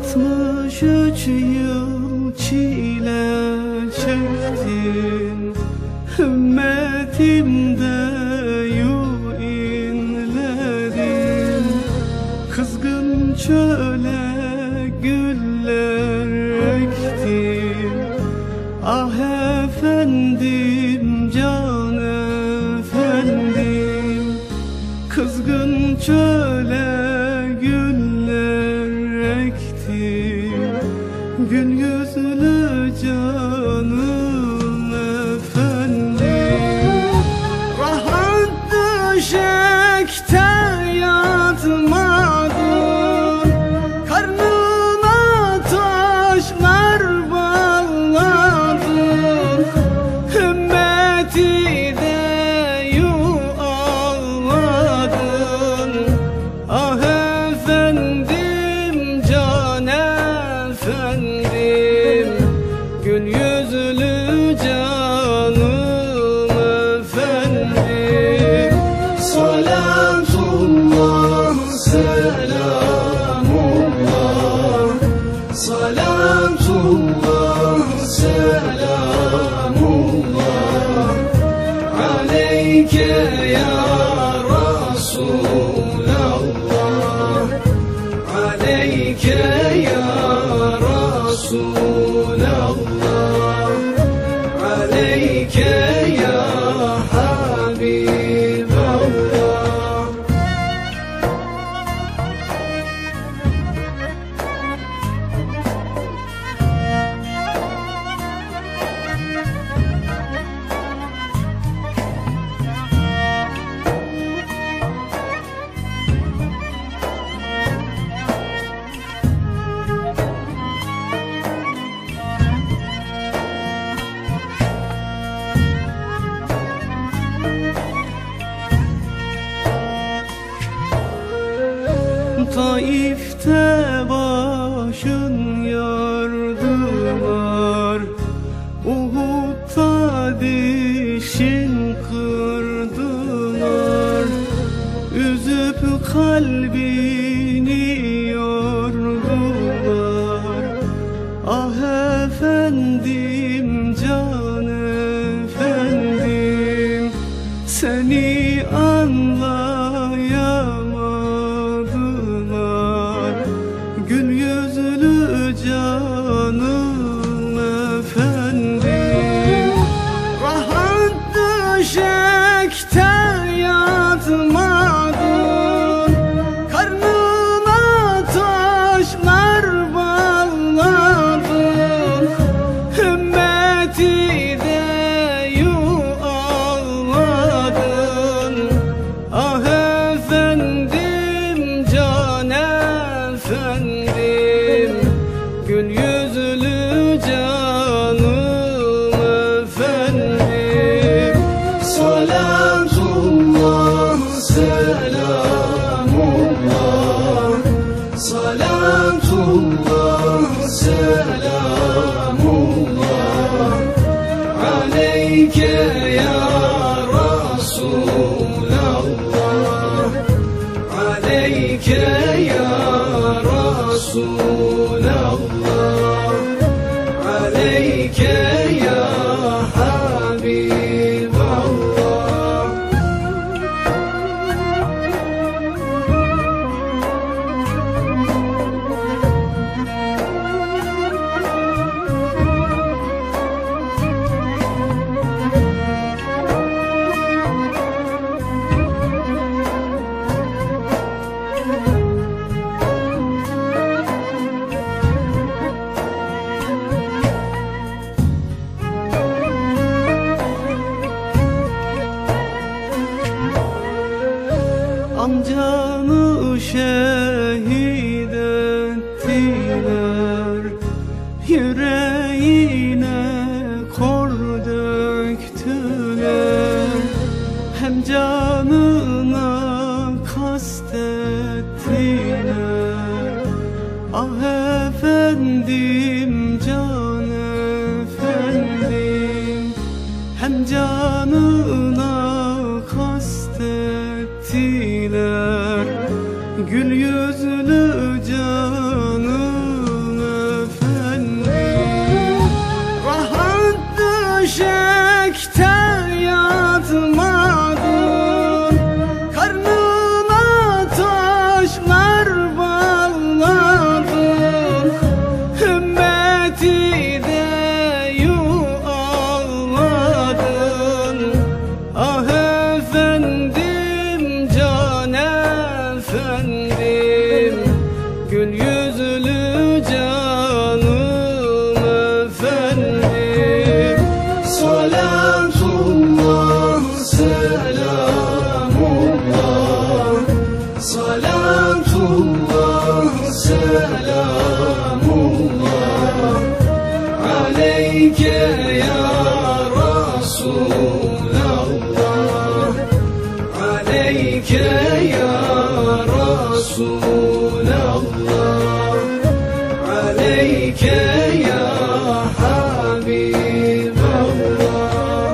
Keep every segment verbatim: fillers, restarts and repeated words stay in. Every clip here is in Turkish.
Altmış üç yıl çile çektin, ümmetimde yu inledin. Kızgın çöle güller ektin, ah efendim, can efendim. Kızgın çöle güller ektin, gül yüzlü canım efendim. Rahat döşekte yatmadın, karnına taşlar bağladın. Ümmeti de yu ağladın, ah efendim, can efendim. Gül yüzlü canım efendim. Salatullah, selamullah, salatullah, selamullah aleyke ya Resulallah, aleyke ya Resulallah, aleyke ya Habiballah. Taif'te başın yardılar, Uhud'da dişin kırdılar. Üzüp kalbini yordular, ah efendim, can efendim. Seni anlayamadılar, gül yüzlü canım efendim. Rahat döşekte yatmadın, karnına taşlar bağladın. Ümmeti de yu ağladın, ah efendim, can efendim. Gül yüzlü canım efendim. Salatullah, selamullah, salatullah, selamullah aleyke ya Resulallah, aleyke ya Resulallah, aleyke ya Habiballah. Amcanı şehit ettiler, yüreğine kor döktüler. Hem canına kastettiler, ah efendim, can efendim. Hem canına kastettiler, gül yüzlü canım Salatullah, selamullah aleyke ya Resulallah, aleyke ya Resulallah, aleyke ya Habiballah.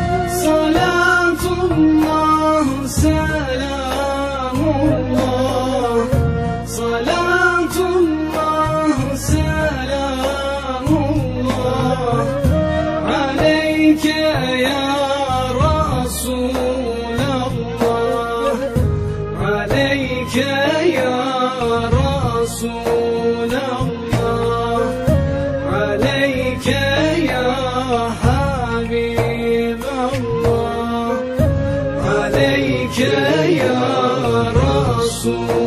Salatullah, selamullah, salatullah, selamullah aleyke ya Resulallah, aleyke ya Resulallah, aleyke ya Habiballah, aleyke ya Resul.